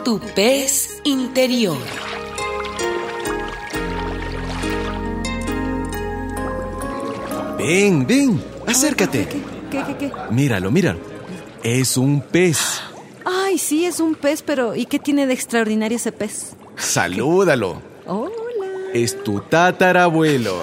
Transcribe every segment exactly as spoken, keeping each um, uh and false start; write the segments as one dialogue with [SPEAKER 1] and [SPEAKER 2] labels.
[SPEAKER 1] tu pez interior.
[SPEAKER 2] Ven, ven, acércate.
[SPEAKER 3] ¿Qué, qué, qué, qué?
[SPEAKER 2] Míralo, míralo. Es un pez.
[SPEAKER 3] Ay, sí, es un pez, pero ¿y qué tiene de extraordinario ese pez?
[SPEAKER 2] Salúdalo.
[SPEAKER 3] Hola.
[SPEAKER 2] Es tu tatarabuelo.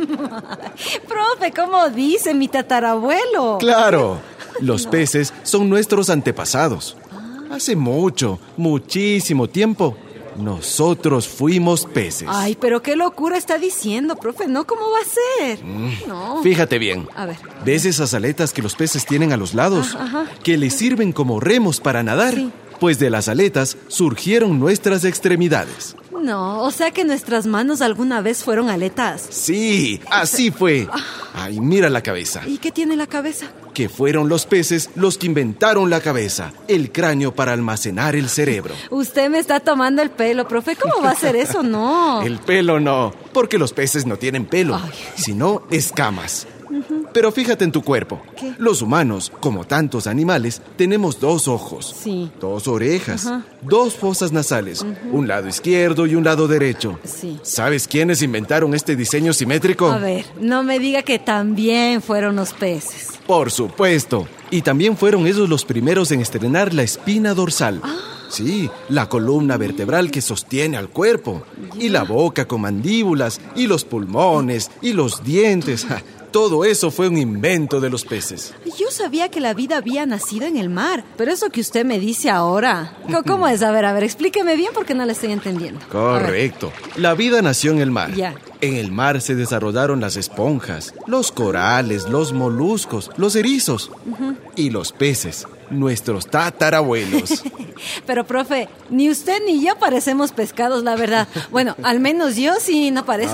[SPEAKER 3] Profe, ¿cómo dice mi tatarabuelo?
[SPEAKER 2] Claro, los peces son nuestros antepasados. Hace mucho, muchísimo tiempo, nosotros fuimos peces.
[SPEAKER 3] Ay, pero qué locura está diciendo, profe. No, ¿cómo va a ser?
[SPEAKER 2] Mm,
[SPEAKER 3] No.
[SPEAKER 2] Fíjate bien.
[SPEAKER 3] A ver.
[SPEAKER 2] ¿Ves esas aletas que los peces tienen a los lados?
[SPEAKER 3] Ah, ajá.
[SPEAKER 2] Que les sirven como remos para nadar.
[SPEAKER 3] Sí.
[SPEAKER 2] Pues de las aletas surgieron nuestras extremidades.
[SPEAKER 3] No, o sea que nuestras manos alguna vez fueron aletas.
[SPEAKER 2] Sí, así fue. Ay, mira la cabeza.
[SPEAKER 3] ¿Y qué tiene la cabeza?
[SPEAKER 2] Que fueron los peces los que inventaron la cabeza, el cráneo para almacenar el cerebro.
[SPEAKER 3] Usted me está tomando el pelo, profe. ¿Cómo va a ser eso? No.
[SPEAKER 2] El pelo no, porque los peces no tienen pelo,
[SPEAKER 3] Ay.
[SPEAKER 2] sino escamas. Pero fíjate en tu cuerpo.
[SPEAKER 3] ¿Qué?
[SPEAKER 2] Los humanos, como tantos animales, tenemos dos ojos,
[SPEAKER 3] Sí.
[SPEAKER 2] dos orejas,
[SPEAKER 3] Ajá.
[SPEAKER 2] dos fosas nasales, un lado izquierdo y un lado derecho.
[SPEAKER 3] Sí.
[SPEAKER 2] ¿Sabes quiénes inventaron este diseño simétrico?
[SPEAKER 3] A ver, no me diga que también fueron los peces.
[SPEAKER 2] Por supuesto. Y también fueron ellos los primeros en estrenar la espina dorsal. Sí, la columna vertebral que sostiene al cuerpo. Y la boca con mandíbulas, y los pulmones, y los dientes. Ja, todo eso fue un invento de los peces.
[SPEAKER 3] Yo sabía que la vida había nacido en el mar, pero eso que usted me dice ahora, ¿cómo- ¿cómo es? A ver, a ver, explíqueme bien porque no le estoy entendiendo. A ver.
[SPEAKER 2] Correcto. La vida nació en el mar.
[SPEAKER 3] Ya.
[SPEAKER 2] En el mar se desarrollaron las esponjas, los corales, los moluscos, los erizos y los peces, nuestros tatarabuelos.
[SPEAKER 3] Pero, profe, ni usted ni yo parecemos pescados, la verdad. Bueno, al menos yo sí no parezco.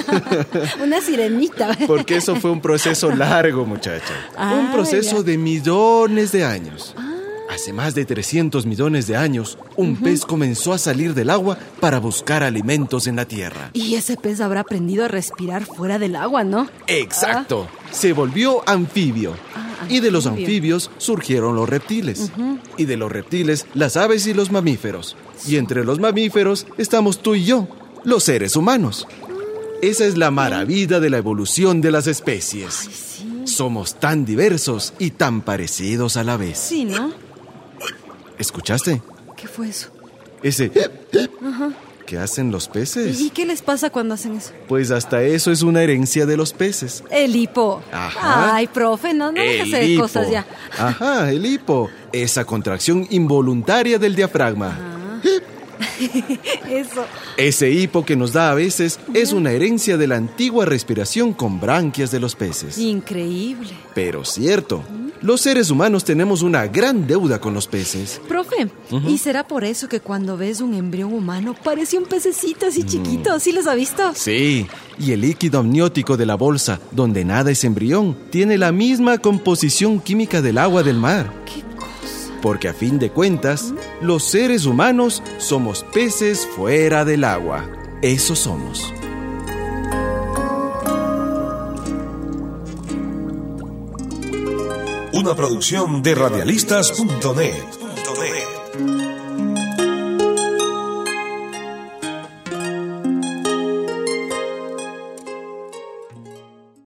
[SPEAKER 3] Una sirenita.
[SPEAKER 2] Porque eso fue un proceso largo, muchacha.
[SPEAKER 3] Ah,
[SPEAKER 2] un proceso
[SPEAKER 3] ya.
[SPEAKER 2] de millones de años. Hace más de trescientos millones de años, un pez comenzó a salir del agua para buscar alimentos en la tierra.
[SPEAKER 3] Y ese pez habrá aprendido a respirar fuera del agua, ¿no?
[SPEAKER 2] Exacto. Se volvió anfibio.
[SPEAKER 3] Ah,
[SPEAKER 2] Y de los
[SPEAKER 3] anfibio.
[SPEAKER 2] anfibios surgieron los reptiles. Y de los reptiles, las aves y los mamíferos. Y entre los mamíferos estamos tú y yo, los seres humanos. Esa es la maravilla de la evolución de las especies.
[SPEAKER 3] Sí,
[SPEAKER 2] Somos tan diversos y tan parecidos a la vez.
[SPEAKER 3] sí, ¿no?
[SPEAKER 2] ¿Escuchaste?
[SPEAKER 3] ¿Qué fue eso?
[SPEAKER 2] Ese ¿qué hacen los peces?
[SPEAKER 3] ¿Y qué les pasa cuando hacen eso?
[SPEAKER 2] Pues hasta eso es una herencia de los peces.
[SPEAKER 3] El hipo.
[SPEAKER 2] Ajá.
[SPEAKER 3] Ay, profe, no, no dejes
[SPEAKER 2] El
[SPEAKER 3] de
[SPEAKER 2] hipo.
[SPEAKER 3] cosas ya.
[SPEAKER 2] Ajá, el hipo. Esa contracción involuntaria del diafragma.
[SPEAKER 3] Eso.
[SPEAKER 2] Ese hipo que nos da a veces es una herencia de la antigua respiración con branquias de los peces.
[SPEAKER 3] Increíble.
[SPEAKER 2] Pero cierto, los seres humanos tenemos una gran deuda con los peces.
[SPEAKER 3] Profe, ¿y será por eso que cuando ves un embrión humano parece un pececito
[SPEAKER 2] Mm.
[SPEAKER 3] así chiquito? ¿Sí los ha visto?
[SPEAKER 2] Sí, y el líquido amniótico de la bolsa, donde nada es embrión, tiene la misma composición química del agua del mar.
[SPEAKER 3] ¿Qué cosa?
[SPEAKER 2] Porque a fin de cuentas, los seres humanos somos peces fuera del agua. Eso somos.
[SPEAKER 4] Una producción de radialistas punto net.